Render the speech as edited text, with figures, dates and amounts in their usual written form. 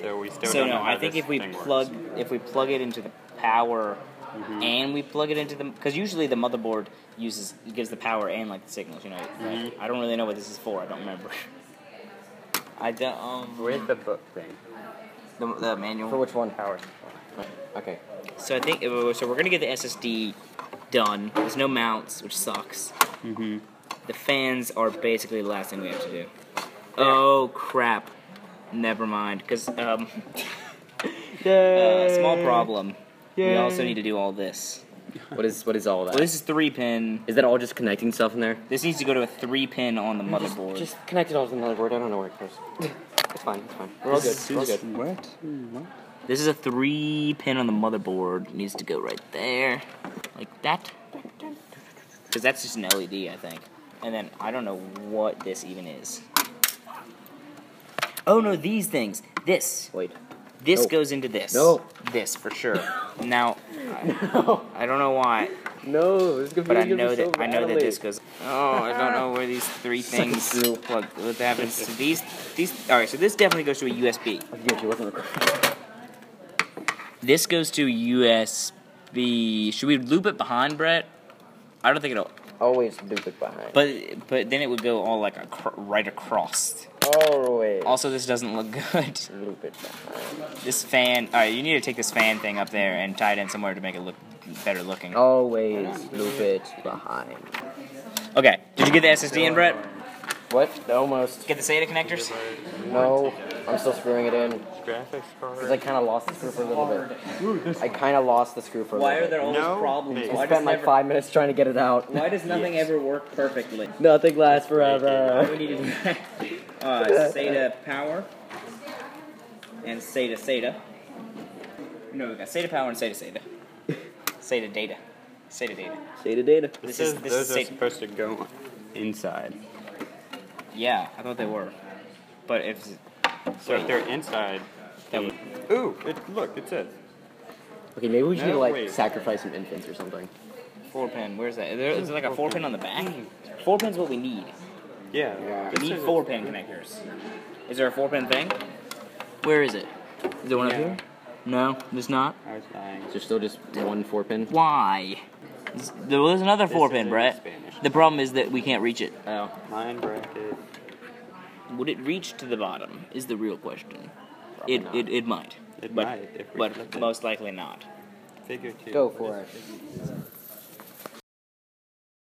So we still So don't no, know how I think this if we thing plug it into the power, and we plug it into the, because usually the motherboard gives the power and like the signals. You know, like, I don't really know what this is for. I don't remember. I don't. Where's the book thing? The manual For which one? Power. Okay. So I think so. We're gonna get the SSD done. There's no mounts, which sucks. Mm-hmm. The fans are basically the last thing we have to do. Oh crap! Never mind. Because small problem. We also need to do all this. What is all that? Well, this is 3-pin. Is that all just connecting stuff in there? This needs to go to a 3-pin on the motherboard. Just connect it all to the motherboard. I don't know where it goes. It's fine. It's fine. We're all good. We're all good. What? This is a 3-pin on the motherboard. It needs to go right there, like that. Because that's just an LED, I think. And then I don't know what this even is. Oh no, these things. This. Wait. This No. goes into this. No. This for sure. Now, No. I don't know why, No. This is but I know that this goes. Oh, I don't know where these three things plug. What happens to these? All right, so this definitely goes to a USB. This goes to USB. Should we loop it behind, Brett? I don't think it'll. Always loop it behind. But then it would go all like right across. Always. Also, this doesn't look good. Loop it behind. This fan. All right, you need to take this fan thing up there and tie it in somewhere to make it look better looking. Always loop it behind. Okay. Did you get the SSD in, Brett? What? Almost. Get the SATA connectors? No. I'm still screwing it in. Graphics card. Because I kind of lost the screw for a little bit. I kind of lost the screw for a little bit. always No. problems? I I spent like 5 minutes trying to get it out. Why does nothing ever work perfectly? Nothing lasts forever. We need to do SATA power and SATA. No, we got SATA power and SATA. SATA data. SATA data. SATA data. This Those is are SATA. supposed to go inside. Yeah, I thought they were. But if So if they're inside, that would, ooh, look, it says. Okay, maybe we should No, like wait. sacrifice some infants or something. 4-pin, where's that? Is there like a 4-pin on the back? 4-pin's what we need. Yeah. We need 4-pin connectors. Is there a 4-pin thing? Where is it? Is there one up Yeah. here? No, there's not. I was lying. Is there still just one 4-pin? Why? There's another This 4-pin, is in Brett. Spanish. The problem is that we can't reach it. Oh. Line bracket. Would it reach to the bottom? Is the real question. Probably not. It might. It but, might if we but flip it. most likely not. Figure 2. Go for it.